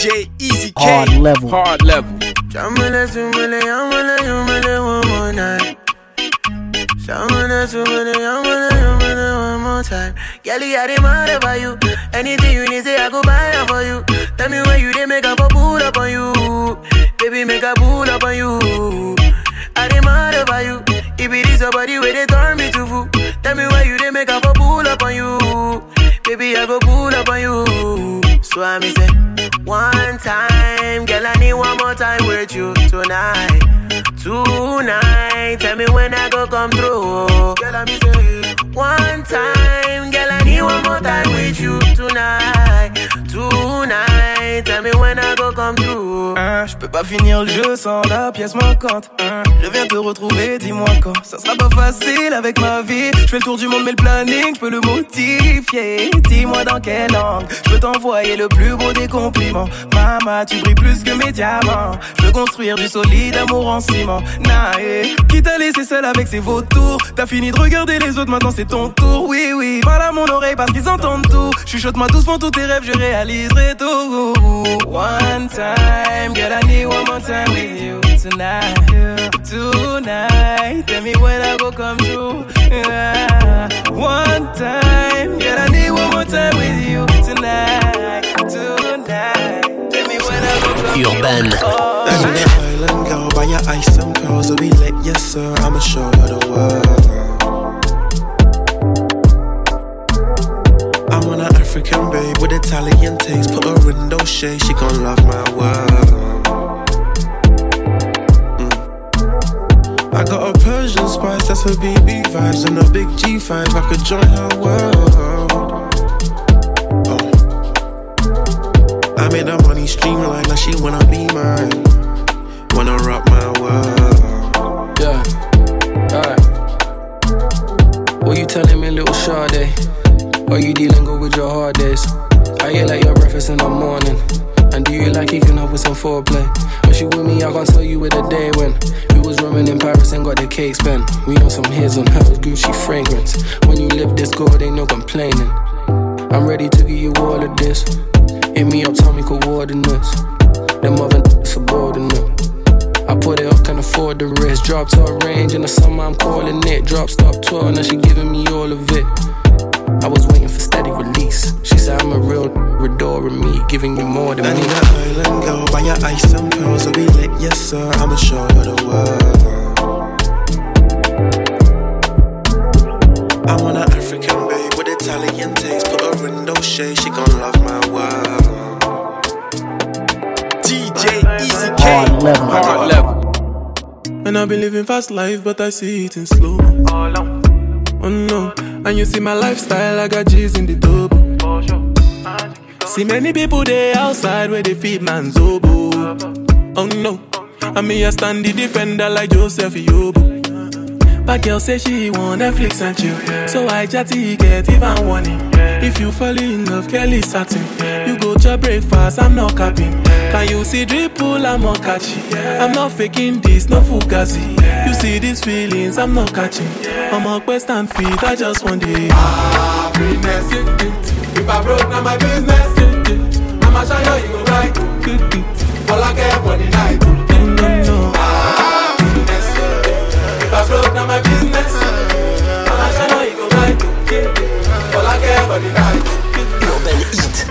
DJ Easy K. Hard level. Hard level. Shamana sumana yamana yamana one more night. Shamana sumana yamana yamana one more time. Girl, I dey mad about you. Anything you need, say I go buy it for you. Tell me where you dey make up for pull up on you. Baby, make a pull up on you. I dey mad about you. If it is your body where they turn me to fool. Tell me where you dey make up for pull up on you. Baby, I go pull up on you. So I me say, one time, girl, I need one more time with you tonight. Tonight, tell me when I go come through. Girl, I me say, one time, girl, I need one more time with you tonight. Tonight, tell me when I go come through. Je peux pas finir le jeu sans la pièce manquante. Je viens te retrouver, dis-moi quand. Ça sera pas facile avec ma vie. Je fais le tour du monde mais le planning, je peux le modifier. Dis-moi dans quelle langue je peux t'envoyer le plus beau des compliments. Maman, tu brilles plus que mes diamants. Je veux construire du solide amour en ciment. Nae, qui t'a laissé seul avec ses vautours. T'as fini de regarder les autres, maintenant c'est ton tour. Oui, oui, parle à mon oreille parce qu'ils entendent tout. Chuchote-moi doucement tous tes rêves, je réaliserai tout. One time, girl, I need one more time with you tonight. Tonight, tell me when I go come through. One time, girl, I need one more time with you tonight. Tonight, tell me when I go come Urban. Island girl, buy your ice and pearls, will be lit, yes sir. I'ma show you the world. I want an African babe with Italian taste. Put her in those shades, she gon' love my world. I got a Persian spice, that's her BB vibes. And a big G5, I could join her world. I made her money streamline, now she wanna be mine. Wanna rock my world. Yeah, alright. What you telling me, little Sade? Are you dealing good with your hard days? I hear like your breakfast in the morning. And do you like keeping up with some foreplay? When she with me, I can't tell you where the day went. We was roaming in Paris and got the cake spent. We on some his on her Gucci fragrance. When you live this good, ain't no complaining. I'm ready to give you all of this. Hit me up, tell me coordinates. Them other subordinate. I put it up, can't afford the risk. Drop to a range in the summer, I'm calling it. Drop, stop, 12, now she giving me all of it. I was waiting for steady release. She said I'm a real adoring me, giving you more than me. I need an island girl, buy your ice and pearls, will be lit, yes sir. I'ma show you the world. I want an African babe with Italian taste. Put her in those shades, she gon' love my world. DJ Easy K. Hard level. Hard level. And I've been living fast life, but I see it in slow. Oh no, and you see my lifestyle, I got G's in the double. See many people there outside where they feed man's oboe. Oh no, and me a stand the defender like Joseph Yobo. But girl say she want Netflix and chill, so I chatty get even warning. If you fall in love, Kelly satin. You go to breakfast, I'm not capping. Can you see dripple, I'm not catchy. I'm not faking this, no fugazi. You see these feelings, I'm not catching. I'm a quest and feet, I just want the happiness. If I broke, now my business. I'ma show you, you go right. All I care for the night. Happiness. If I broke, now my business. I'ma show you, you go right. All I care for the night. Urban Heat.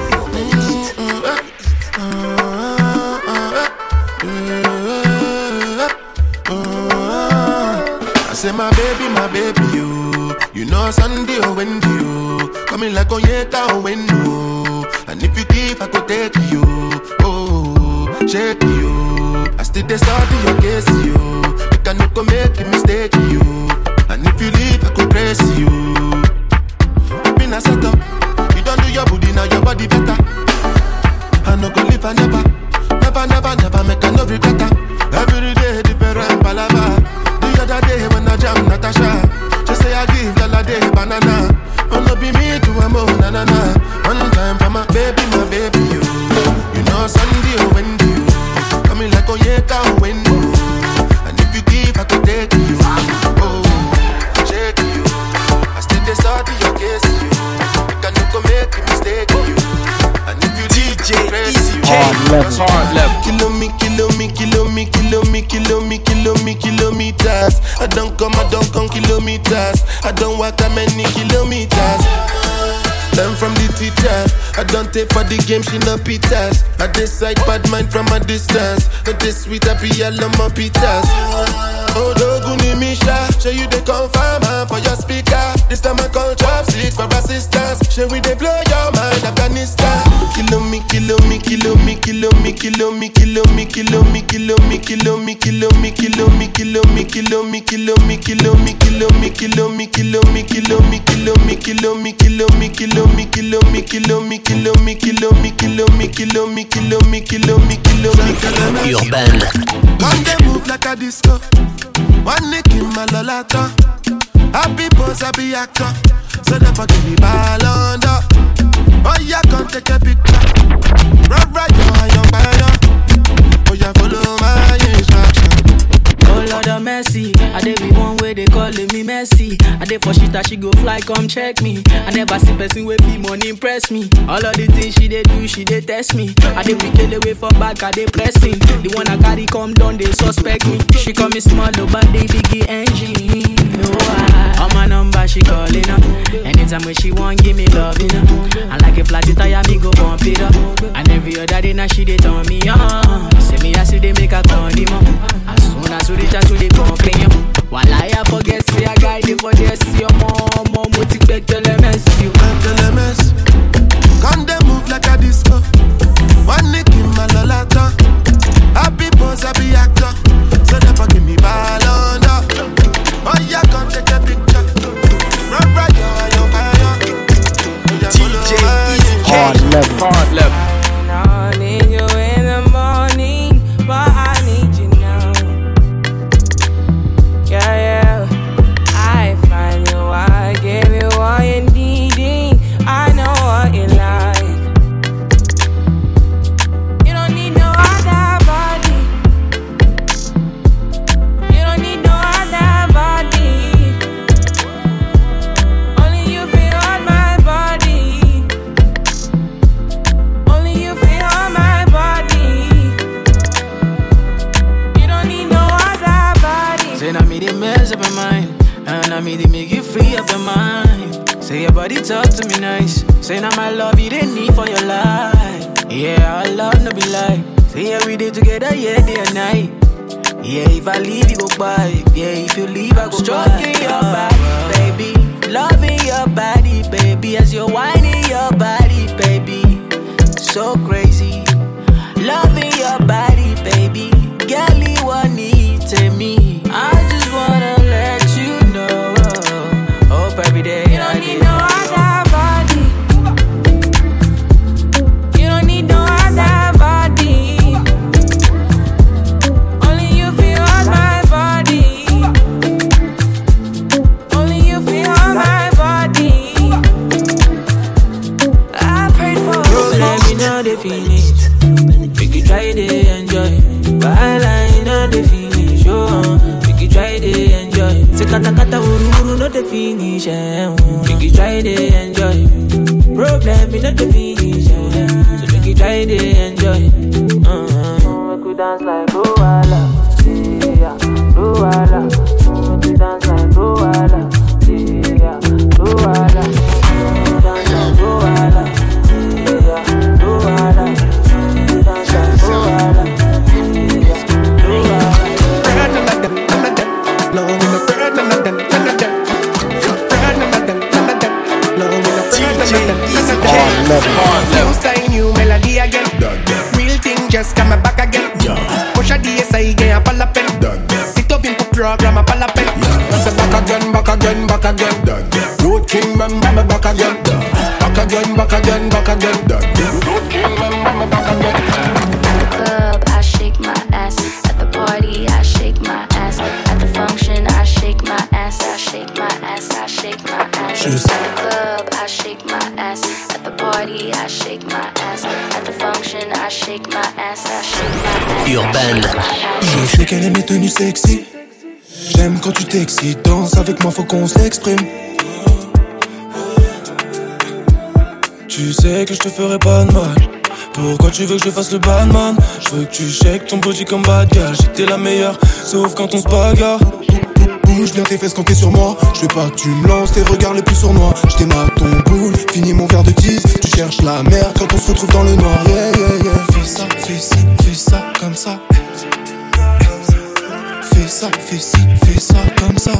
I say my baby, you know Sunday or Wendy, you coming like Onyeka or Wendo. And if you give, I could take you, oh, shake you. I still dey study your case, you cannot go make a mistake, you. And if you leave, I could praise you. You been a setup, you don't do your booty, now your body better. I no go live, I never make a no regret. Every day different palava. The other day when I jam Natasha, just say I give the day banana. Wanna be me to a mo na na na. One time for my baby, you. You know Sunday or Wendy, you coming like Onyeka or Wendo. And if you give, I could take you. Oh, shake you. I still dey study your case, you. You cannot go make a mistake, you. And if you leave, DJ Easy K. That's hard level. Kilometers. I don't come kilometers. I don't walk that many kilometers. Learn from the teacher. I don't take for the game, she no pitas. I decide bad mind from a distance. But this sweet happy yellow my pitas. Oh, Doguni Misha, show you the confirm for your speaker. This time I call chopsticks for assistance. Show we they blow your mind, Afghanistan. Kill me. Urban. Come they move like a disco. One nick in my lolata. Happy boss, happy actor. So never give me ball under. Oh yeah, come take a picture. Right, young man. Oh yeah, follow my instruction. Oh Lord of mercy, I dey be one way they calling me Messi. I dey for shit that she go fly, come check me. I never see person with be money impress me. All of the things she dey do, she dey test me. I dey kill away for back, I dey pressing. The one I carry come down, they suspect me. She call me small, but they biggie engine. No, on my number she calling up. Anytime when she want, give me love, you know. And like a flat tire, me go bump it up. And every other day now she dey turn me on. Say me I see they make a condom. As soon as we reach out to the company, while I forget, say I guide it for this. Your mom, what you bet your MS? Come they move like a disco. One nick in my lolata. Happy boss, happy actor. So never give me ball under. Oh yeah, come take a picture. Right, young man. DJ Easy K. Hard level. I need you in the morning, but I need you now. Yeah. I find you, I give you all you needing. I know what you like. You don't need no other body. You don't need no other body. Only you feel on my body. Only you feel on my body. You don't need no other body. Say now me they mess up your mind, and now me they make you free up your mind. Say your body talk to me nice. Say now my love you didn't need for your life. Yeah, our love no be lie. Say every day together, yeah, day and night. Yeah, if I leave you go by. Yeah, if you leave I go stroking your body, baby. Loving your body, baby. As you're whining your body, baby. So crazy. Loving your body, baby. Girl, you want need to me. I just wanna let you know. Hope every day You don't need no other body. You don't need no other body. Only you feel on my body. Only you feel on my body. I prayed for you. Let me know the feeling. We can try to enjoy. While I know the finish, we can try to enjoy. Say kata uru no the finish, we can try to enjoy. Problem is not the finish, so we can try to enjoy. We could dance like Luala, yeah, Luala. We could dance like Luala, yeah, Luala. We could dance like Luala, yeah, Luala. We could dance like Luala. Hard level. Style new melody again. Real thing just come back again. Push a DSI again, a palapel. Sit up in the program, a palapel. Back again. Road King, man, back again. Back again. Road King, man, back again. Club, I shake my ass. At the party, I shake my ass. At the function, I shake my ass. I shake my ass. At the club, I shake my ass. At the party, I shake my ass. At the function, I shake my ass. I shake my ass. Urban. Je sais qu'elle aime les tenues sexy. J'aime quand tu t'excites. Danse avec moi, faut qu'on s'exprime. Tu sais que je te ferai pas de mal. Pourquoi tu veux que je fasse le badman? Je veux que tu shakes ton body comme bad girl. J'sais que t'es la meilleure, sauf quand on se bagarre. Bouge bien tes fesses quand t'es sur moi. Je veux pas que tu me lances tes regards les plus sournois. J't'aimate ton boule, finis mon verre de tease. Tu cherches la merde quand on se retrouve dans le noir. Yeah, yeah, yeah. Fais ça, fais ci, fais ça comme ça. Fais ça, fais ci, fais ça comme ça.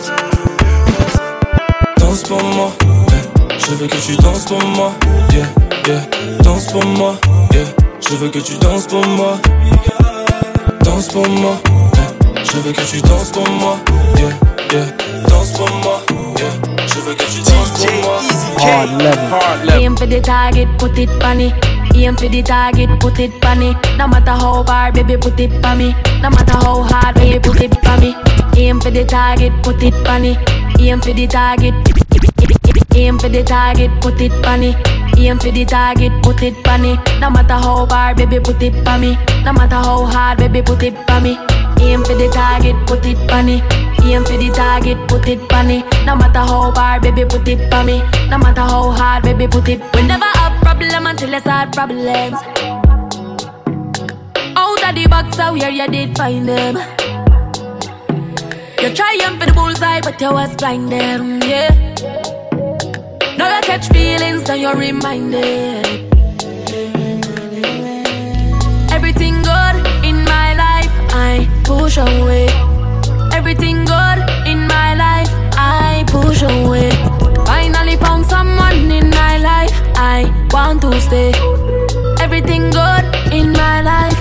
Danse pour moi, yeah. Je veux que tu danses pour moi, yeah, yeah. Danse pour moi, yeah. Je veux que tu danses pour moi. Danse pour moi, yeah. Je veux que tu danses pour moi, yeah, yeah. Danse pour moi, yeah. Je veux que tu danses pour moi. Hard level. Aim for the target, put it on it. Aim for the target, put it on it. No matter how hard, baby, put it on me. No matter how hard, baby, put it on me. Aim for the target, put it on it. Aim for the target. Aim for the target, put it on it. Aim for the target, put it on it. No matter how hard, baby, put it on me. No matter how hard, baby, put it on me. Aim for the target, put it on it. Aim for the target, put it on it. No matter how hard, baby, put it on me. No matter how hard, baby, put it. We never have problem until you start problems. Out of the box, out here you did find them. You're trying for the bullseye, but you was blinded, yeah. Now you catch feelings, then you're reminded. Everything good in my life, I push away. Everything good in my life, I push away. Finally found someone in my life, I want to stay. Everything good in my life.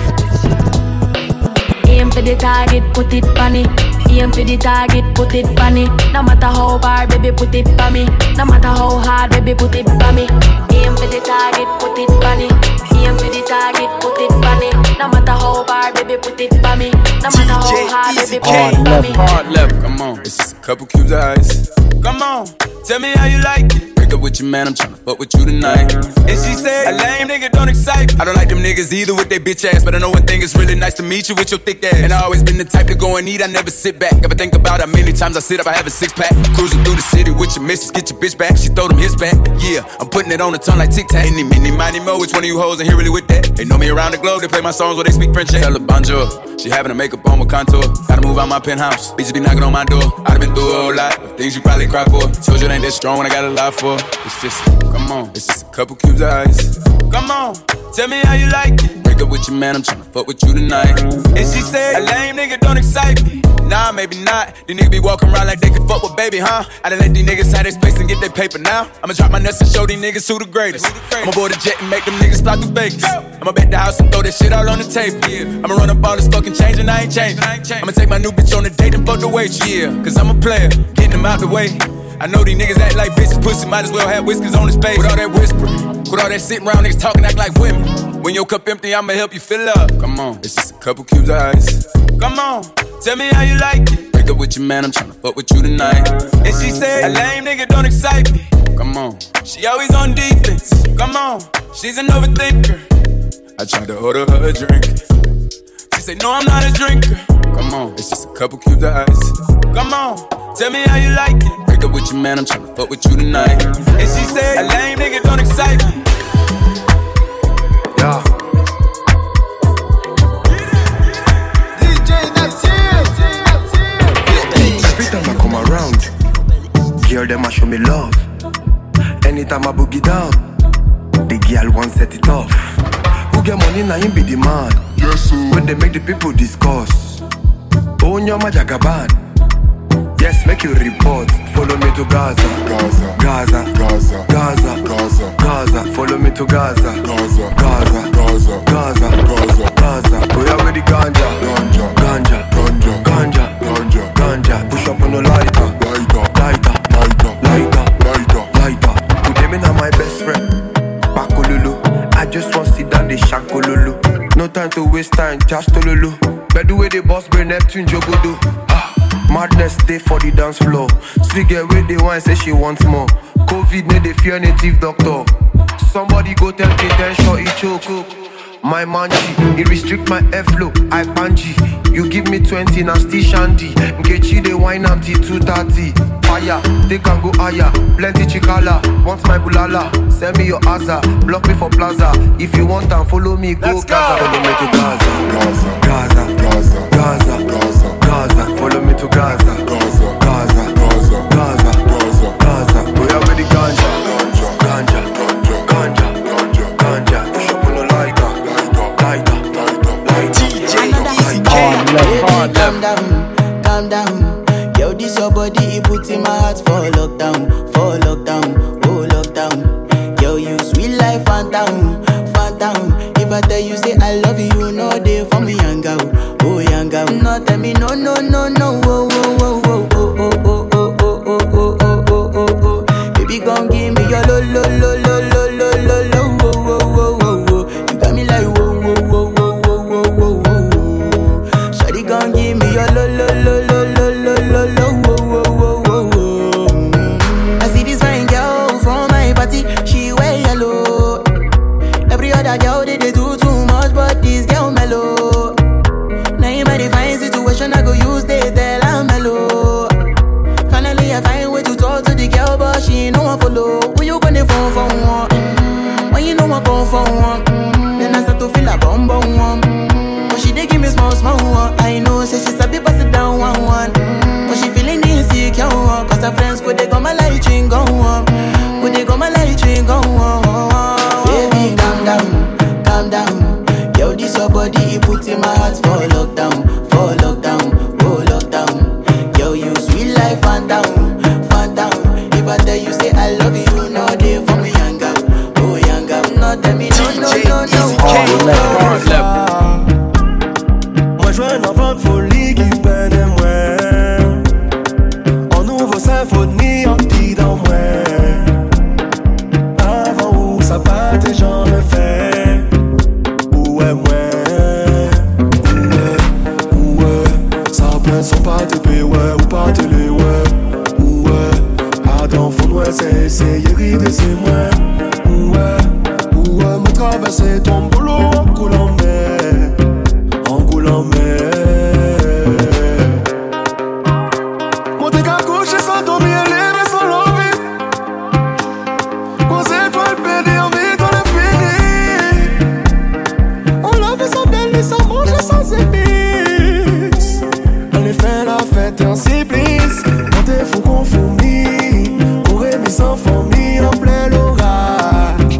Aim for the target, put it on it. Aim for the target, put it on it. No matter how hard, baby, put it on me. No matter how hard, baby, put it on me. Aim for the target, put it on it. Aim for the target, put it on it. No matter how hard, baby, put it on me. No matter how hard, baby, put it on me. Hard level, come on. It's just a couple cubes of ice. Come on, tell me how you like it. Break up with your man, I'm tryna fuck with you tonight. And she said, a lame nigga don't excite me. I don't like them niggas either with their bitch ass, but I know one thing, it's really nice to meet you with your thick ass. And I always been the type to go and eat, I never sit back. Ever think about how many times I sit up, I have a six pack. Cruising through the city with your missus, get your bitch back. She throw them hits back, yeah. I'm putting it on the tongue like Tic Tac. Any, mini, miny, mo, which one of you hoes in here really with that? They know me around the globe, they play my songs where they speak French. Tell her bonjour, she having her makeup on with contour. Gotta move out my penthouse, bitches be knocking on my door. I've been through a whole lot of things you probably cry for. Told you it ain't that strong when I got a lot for. It's just, come on, it's just a couple cubes of ice. Come on, tell me how you like it. Break up with your man, I'm tryna fuck with you tonight. And she said, a lame nigga don't excite me. Nah, maybe not. These niggas be walking around like they can fuck with baby, huh? I done let these niggas have their space and get their paper now. I'ma drop my nuts and show these niggas who the greatest. I'ma board a jet and make them niggas fly through Vegas. I'ma bet the house and throw that shit all on the table. I'ma run up all this fucking change and I ain't changing. I'ma take my new bitch on a date and fuck the waitress. Yeah, cause I'm a player, getting them out the way. I know these niggas act like bitches, pussy, might as well have whiskers on his face. With all that whispering, with all that sitting around niggas talking, act like women. When your cup empty, I'ma help you fill up. Come on, it's just a couple cubes of ice. Come on, tell me how you like it. Break up with your man, I'm tryna fuck with you tonight. And she said, a lame nigga don't excite me. Come on, she always on defense. Come on, she's an overthinker. I tried to order her a drink. She said, no, I'm not a drinker. Come on, it's just a couple cubes of ice. Come on, tell me how you like it. Break up with your man, I'm tryna fuck with you tonight. And she said, a lame nigga don't excite me. Yeah. Every time I come around, girl them a show me love. Anytime I boogie down, the girl want set it off. Who get money now him be the man. Yes, sir. When they make the people discuss. Oh, nyama jagaban. Yes, make you report. Follow me to Gaza. Gaza. Gaza. Gaza. Gaza. Gaza. Gaza. Follow me to Gaza. Gaza. Gaza. Gaza. Gaza. Gaza. Gaza. We are with the ganja. Ganja. Ganja. Ganja. Ganja. Ganja. Ganja. Push up on the lighter. Lighter. Lighter. Lighter. Lighter. Lighter. Lighter. Put them in on my best friend. Bakolulu. I just want to sit down the shankolulu. No time to waste time. Just tolulu. By the way the boss bring Neptune Jogodo. Madness stay for the dance floor. Sweet girl with the wine say she wants more. COVID made the fear native doctor. Somebody go tell me then sure he choke. My manchi, he restrict my airflow. I panji. You give me 20 now still shandy. Nkechi they wine am till 2:30. Fire, they can go higher. Plenty chikala, want my bulala. Send me your asa, block me for plaza. If you want and follow me, go Gaza. Follow me to Gaza. Gaza, Gaza, Gaza, Gaza, Gaza. Follow me to Gaza. Gaza, Gaza, Gaza, Gaza, Gaza, Gaza. We are with the ganja, ganja, ganja, ganja, ganja, ganja. Push up on the lighter, lighter, lighter, lighter. Calm down, calm down. Yo, this your body, it puts in my heart for lockdown, oh lockdown. Yo, you sweet life, phantom, phantom. If I tell you say I love you, you know they for me young girl, oh young girl. No tell me no, oh, oh, oh, oh, oh, oh, oh, oh, oh, oh, oh, oh, oh, oh. Baby, gon' give me your lo, lo, lo, lo, lo, lo, lo, lo, oh, oh, oh, oh, oh. You got me like whoa, whoa, whoa, whoa, whoa, whoa, whoa, whoa. Shawty gon' give me your lo, lo, lo, lo, lo, lo, lo, lo, whoa, whoa, whoa, whoa, whoa. I see this fine girl from my party, she wear yellow. Every other girl they do too much, but this girl mellow. Now in my divine situation, I go use they tell I'm mellow. Finally I find way to talk to the girl, but she ain't no one follow. Who you gonna phone for one? When you know I come for one, then I start to feel a bum bum one. But she dey give me small one. I know say she's a bit pass it down one. But she feeling insecure, cause her friends go they go my light ring go on. Go they go my light ring go on. Baby, calm down. Yo, this your body, it puts in my heart for lockdown, oh lockdown. Yo, you sweet life, phantom, phantom. If I tell you say I love you, you know they for me young girl, oh young girl. No tell me no. Moi je veux un enfant de folie qui peine et moi. En nouveau symphonie, en petit dans moi. Avant où ça battait, j'en ai fait. Ouais, ça plaît sans pas TP, ouais, ou pas télé, ouais. Adam, faut ouais, c'est essayer, rider, c'est moi. Me traverser ton boulot en coulant mer. Monter qu'à coucher sans dormir, lever sans l'envie. Aux étoiles pédées, en vie, on est fini. On l'a fait sans délice, sans manger, sans épices. On est fait la fête en supplice. On t'est fou qu'on fourmille. Pour aimer sans famille, en plein l'orage.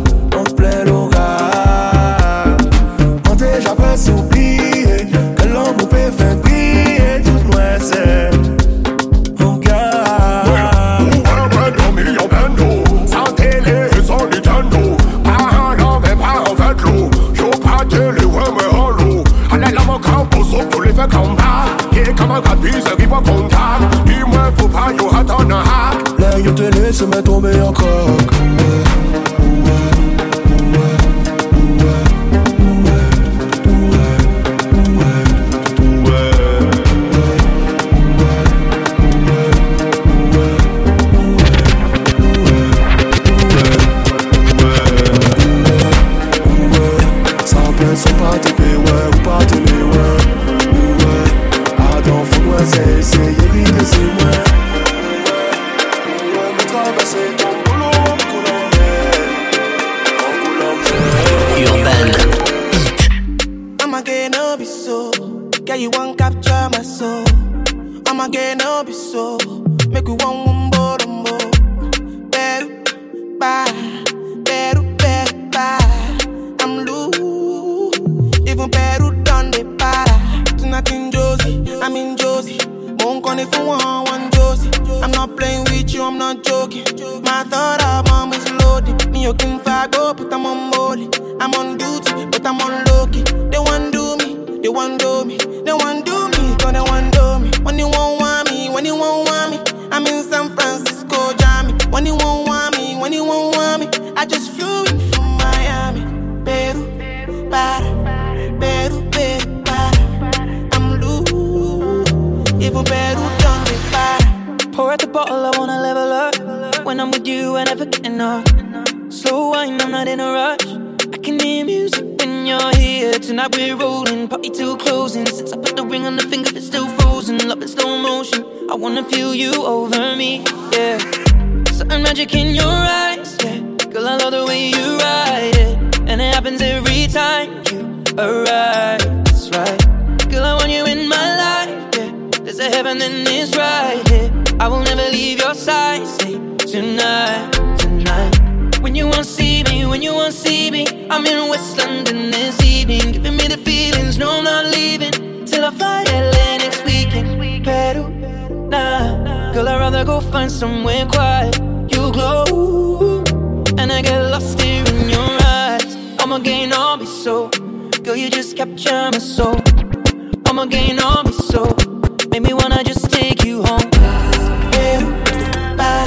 On t'est jamais oublié. Que l'homme peut faire briller toute noisette. Oh God. Ouais, million bendo. Sans télé, sans Nintendo. Pas un l'envers, pas en fait l'eau. J'en pas télé, ouais, mais en l'eau. Allez, là, mon camp, pour sauver tous les faits comme ça. Et comme un caprice, qui va contact. Dis-moi, faut pas, yo, attendre un hack. Là, yo, télé, se met tomber en coque. Sans pas TP, ouais, ou pas télé, ouais. Adam, faut ouais, c'est essayer, rider, c'est moi. Me traverser ton boulot en coulant Urban I'ma get no be so. Girl, you want capture my soul. I'ma get no be so. Make we one more. Better, bye. I'm loose. Even Peru done the para. Tonight in Josie, I'm in Josie. Won't call it for one Josie. I'm not playing with you, I'm not joking. My thought of mom is loaded. Me, you can go, but I'm on molly. I'm on duty, but I'm on low-key. They want do me. Gonna they want do me. When you won't want me, I'm in San Francisco, Jammy. When you won't want me, I just flew in from Miami. Peru, para. I'm loose. Even Peru done me para. Pour out the bottle, I wanna level up. When I'm with you, I never get enough. slow wine, I'm not in a rush. I can hear music when you're here. Tonight we're rolling, party till closing. Since I put the ring on the finger, it's still frozen. Love in slow motion, I wanna feel you over me, yeah. Certain magic in your eyes, yeah. Girl, I love the way you ride it. And it happens every time you arrive, that's right. Girl, I want you in my life, yeah. There's a heaven and it's right here, yeah. I will never leave your side, say tonight, tonight. When you won't see me, when you won't see me, I'm in West London this evening, giving me the feelings, no I'm not leaving till I fly LA next weekend. Peru, nah, girl I'd rather go find somewhere quiet. You glow, and I get lost here in your eyes. I'ma gain all be so, girl you just capture my soul. I'ma gain all be so, make me wanna just take you home. Peru, bye.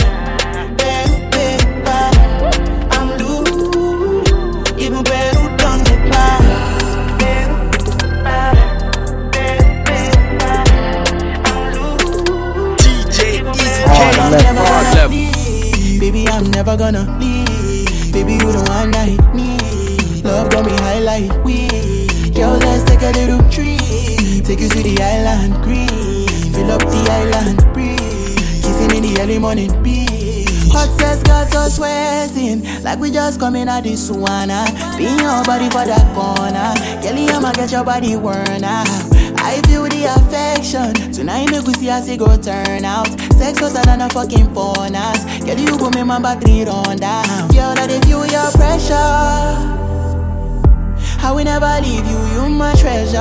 Baby, I'm never gonna leave. Baby, you the one I need. Love got me high like weed. Girl, let's take a little trip. Take you to the island, green. Fill up the island, breathe. Kissing in the early morning, breeze. Hot sex got us sweating like we just coming out this sauna. Be your body for that corner. Kelly, I'ma get your body worn out. I feel the affection. Tonight make we see how it go turn out. Sex hotter than a fucking furnace. Girl, you go make my battery run down. Girl, that they feel your pressure. I will never leave you, you my treasure.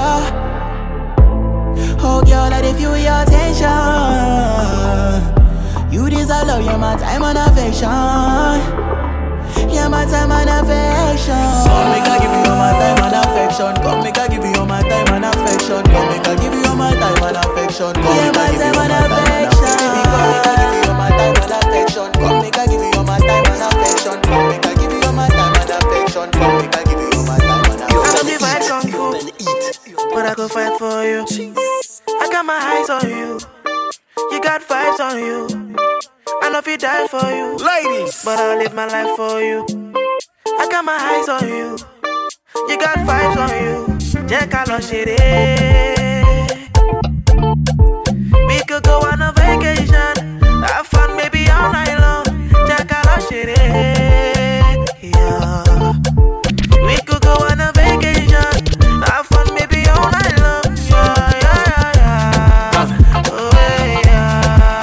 Oh girl, that they feel your tension. You deserve love, you're my time and affection. You're my time and affection. Come make I give you all my time and affection. Come make I give you all my time and affection. Come make I give you all my time and affection. Come make I give you all my time and affection. Come make I give you all my time and affection. Come make I give you all my time and affection. Come make I give you all my time and affection. I don't divide kung fu, but I go fight for you. I got my eyes on you. You got vibes on you. I know if you die for you, ladies, but I'll live my life for you. I got my eyes on you. You got vibes on you. Jack, I love shit. We could go on a vacation, have fun maybe all night long. Jack, I love shit. Yeah. We could go on a vacation, have fun maybe all night long. Yeah, yeah, yeah, yeah. Oh, yeah.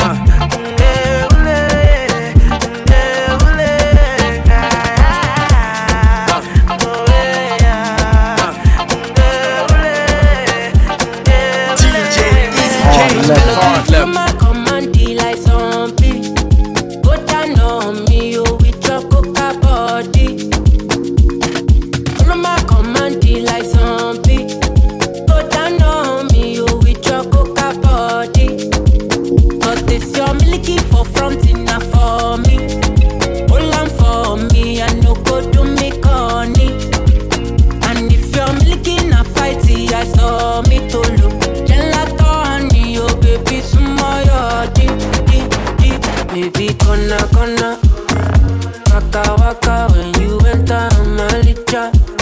Baby, gonna, waka waka when you enter my licha.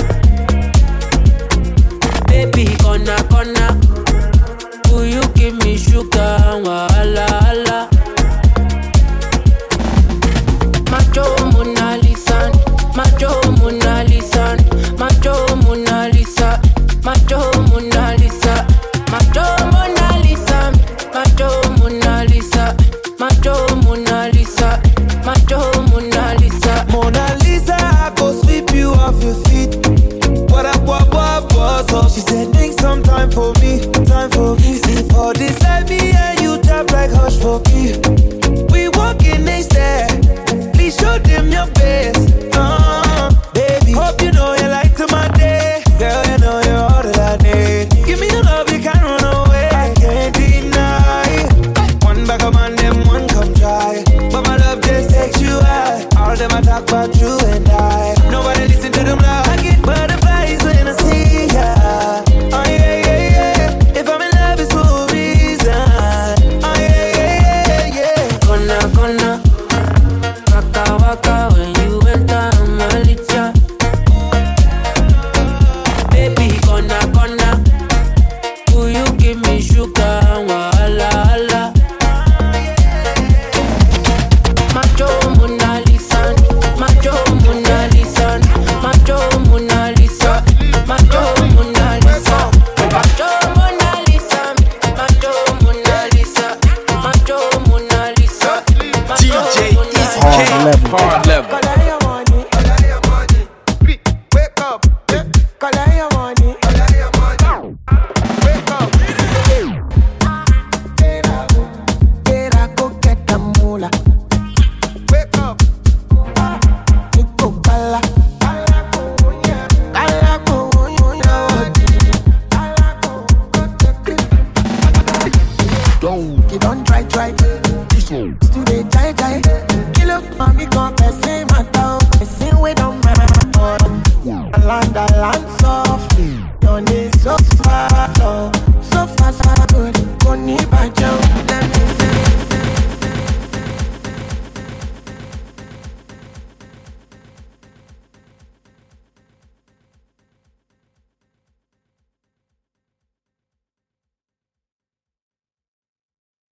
Baby, gonna, will you give me sugar and wahala, hala? Macho Mona Lisa, Macho Mona Lisa, Macho Mona Lisa, Macho Mona Lisa, Macho Mona Lisa, Macho Mona Lisa, Macho Mona Lisa, Macho Mona Lisa. Mona Lisa, I go sweep you off your feet. What up, so she said, make some time for me, time for me. See for this life, me and you tap like hush for me. We walking next there, please show them your best. Baby, hope you know you like to my day. Girl, you know you're all that I need. color you